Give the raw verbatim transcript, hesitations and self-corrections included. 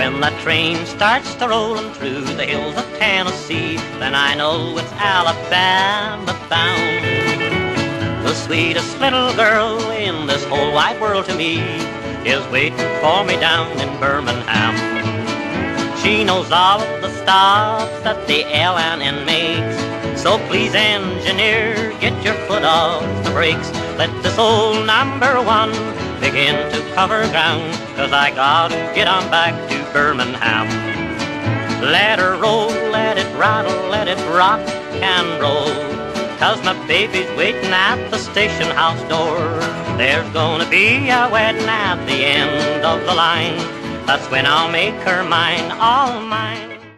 When that train starts to rollin' through the hills of Tennessee, then I know it's Alabama bound. The sweetest little girl in this whole wide world to me is waiting for me down in Birmingham. She knows all of the stops that the L and N makes, so please, engineer, get your foot off the brakes. Let this old number one begin to cover ground, 'cause I gotta get on back to Birmingham. Let her roll, let it rattle, let it rock and roll, 'cause my baby's waiting at the station house door. There's gonna be a wedding at the end of the line. That's when I'll make her mine, all mine.